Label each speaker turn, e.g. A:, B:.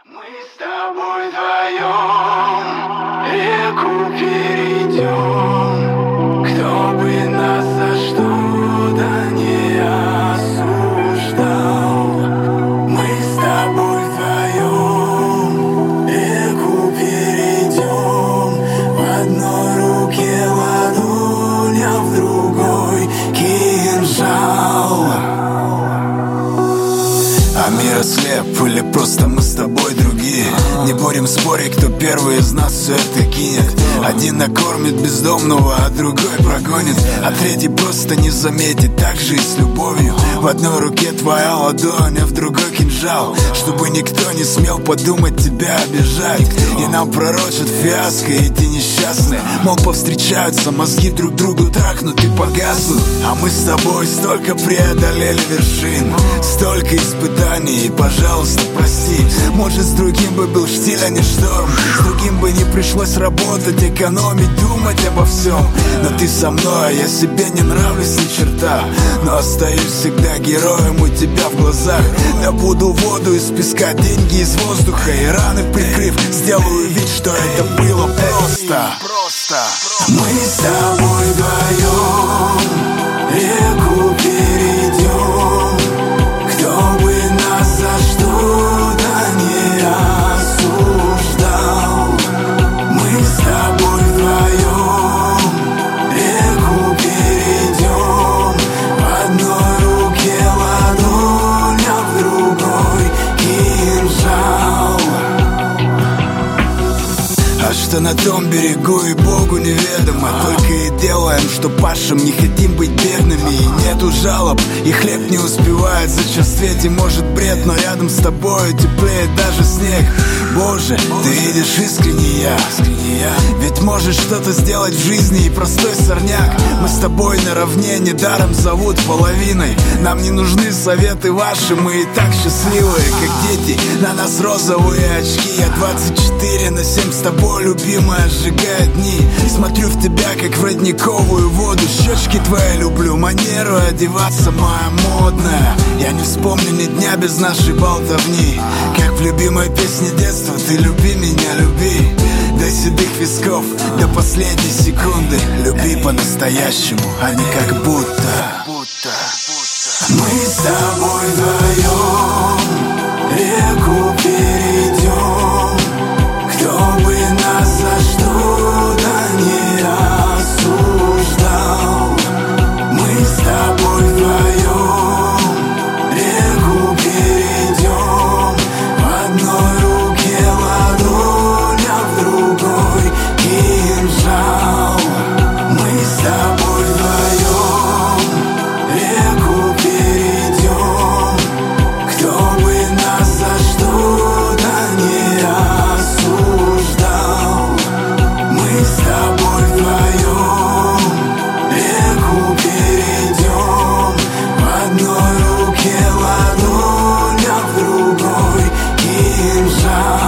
A: Мы с тобой вдвоем реку перейдем. Кто бы нас за что-то не осуждал. Мы с тобой вдвоем реку перейдем. В одной руке ладонь, а в другой кинжал. А мир ослеп, или просто мы с тобой другие? Не будем спорить, кто первый из нас все это кинет. Один накормит бездомного, а другой прогонит, а третий просто не заметит. Так же и с любовью. В одной руке твоя ладонь, а в другой кинжал. Чтобы никто не смел подумать тебя обижать. И нам пророчат фиаско эти несчастные. Мол, повстречаются, мозги друг другу трахнут и погаснут. А мы с тобой столько преодолели вершин, столько испытаний, и, пожалуйста, прости. Может, с другим бы был штиль, а не шторм. С другим бы не пришлось работать, экономить, думать обо всем. Но ты со мной, а я себе не нравлюсь ни черта. Но остаюсь всегда героем у тебя в глазах. Добуду воду из песка, деньги из воздуха, и раны прикрыв, сделаю вид, что это было просто. Мы с тобой вдвоем реку перейдем. Кто бы нас за что-то не осуждал. Мы с тобой вдвоем реку перейдем. В одной руке ладонь, а в другой кинжал. А что на том берегу и Богу неведомо. Только и делаем, что пашем, не хотим быть бедными. И нету жалоб, и хлеб не успевает зачерстветь. И может бред, но рядом с тобой теплеет даже снег. Боже, ты видишь искренне я. Ведь можешь что-то сделать в жизни и простой сорняк. Мы с тобой наравне, недаром зовут половиной. Нам не нужны советы ваши, мы и так счастливые, как дети. На нас розовые очки, я 24/7 с тобой, любимая, сжигая дни. Смотрю в тебя, как в родниковую воду. Щечки твои люблю, манеру одеваться моя модная. Я не вспомню ни дня без нашей болтовни. Как в любимой песне детства, ты люби меня, люби. До седых висков, до последней секунды. Люби по-настоящему, а не как будто. Мы с тобой вдвоем реку перейдем. Кто бы нас за что-то не осуждал. Мы с тобой вдвоем реку перейдем. В одной руке ладонь, а в другой кинжал. Мы с тобой вдвоем реку перейдем. Кто бы нас за что-то не осуждал. Мы с тобой вдвоем реку перейдем. В одной руке ладонь, а в другой кинжал.